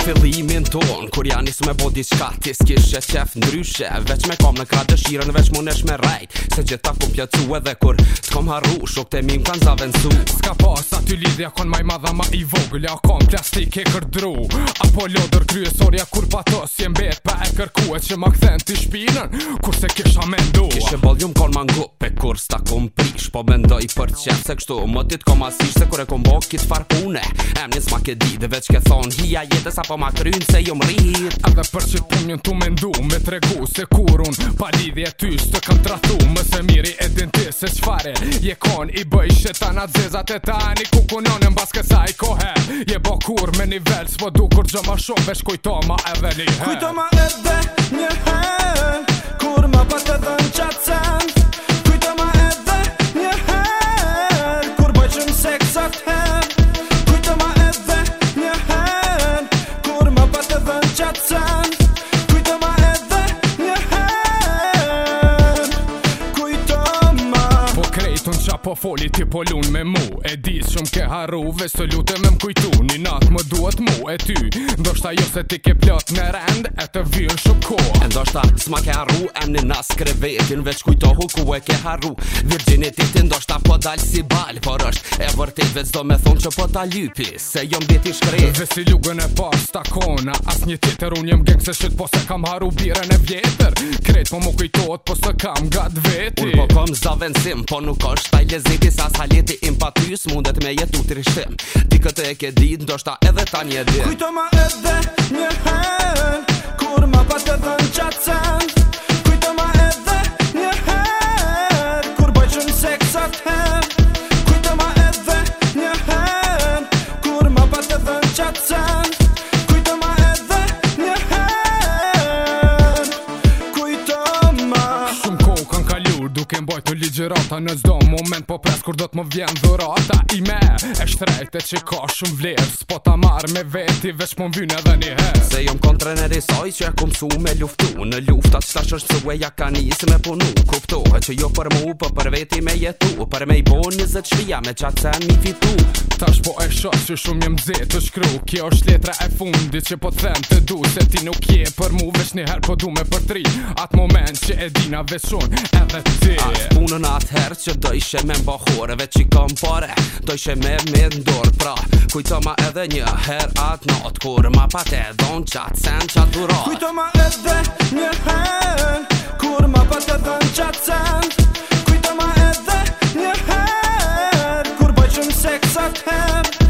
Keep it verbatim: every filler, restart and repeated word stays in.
fillimin ton, kur janë nis me bo diçka ti s'kishe qef ndryshe, veç me kam në ka dëshirën, veç munesh me rejt, se gjitha kum pjacu edhe kur t'kom harru, shok të mim kan zavencu. S'ka pas aty lidhja kon maj madha ma i vogël, ja kom plastik e kërdru, apo lodër kryesorja kur patos jem bet pa e kërkuet që ma kthen t'i shpinën, kur se kisha mendu. Kishe boljum kon mangup e kur s'ta kom prish, po mendoj për qef se kështu më ti t'kom asish, se kur e kom bo kit far pune, em nis ma ke di dhe veç ke thon hija jetës apo ma kryn se jom rrit. Edhe për që punjën tu mendu me tregu se kur unë pa lidhje ty s'të kam tratu, më se miri e din ti se qfare je kon i bëj shetanat zezat e tani ku kunon e mbas kësaj kohe je bo kur me nivel s'po du kur gjë ma shumë veç kujto ma edhe një her. Kujto ma edhe një her kur ma pat edhe në qatë sen, kujto ma edhe një her kur bëjqëm seksat her, kujto ma edhe një her kur ma pat edhe në qatë sen, kujto ma edhe një her, kujto ma. Po krejtun qa po foli ti po lun me mu, e di shumë ke harru veç të lutem me m'kujtu, një natë më duhet mu e ty, ndoshta jo se ti ke plot në rend e të vyën shumë ko. E ndoshta s'ma ke harru emni nas krevetin, veç kujtohu ku e ke harru virginitetin, ndoshta po dal si bal, por është e vërtet veç do me thonë që po ta lypi, se jom deti shkret. Dhe si lugën e pas takona, as një tjetër unë jem geng se shit po se kam harru birën e vjetër, krejt po mu kujtohet po se kam gat veti. Unë po kom zavencim, po nuk është taj lezeti, sa s'haleti im pa ty s'mundet me jetu trishtim, ti këtë e ke dit, ndoshta edhe ta një din. Kujto ma edhe një her kur ma pat edhe në qatë sen, kujto ma edhe një her kur bëjqëm seksat her, kujto ma edhe një her kur ma pat edhe në qatë sen, kujto ma edhe një her, kujto ma. Shumë kohë kanë kalur duke mbajtur ligjërata në çdo moment, po pres kur do t'më vjen dhurata i me e shtrejt e që ka shumë vlerë, s'po ta marrë me veti veç po m'vyn edhe një herë. Se jom kontreneri saj që e ku msu me luftu, në luftat qëta që është e ja ka njësë me punu, kuptohet që jo për mu, për për veti me jetu, për me i bo njëzët shpia me qatë sen mi fitu. Tash po e shoh që shumë jem zet të shkru, kjo është letra e fundit që po t'them të du, se ti nuk je për mu veç një her po du me përtri, atë moment që e dina veç unë edhe ti. Atë punën atë herë që do ishe me mbahore, veç i kom pare, do ishe me me ndorë, pra kujto ma edhe një her atë natë, kur ma pat edhe në qatë sen qatë durat. Kujto ma edhe një her kur ma pat edhe në qatë sen, kujto ma edhe një her kur bëjqëm seksat her,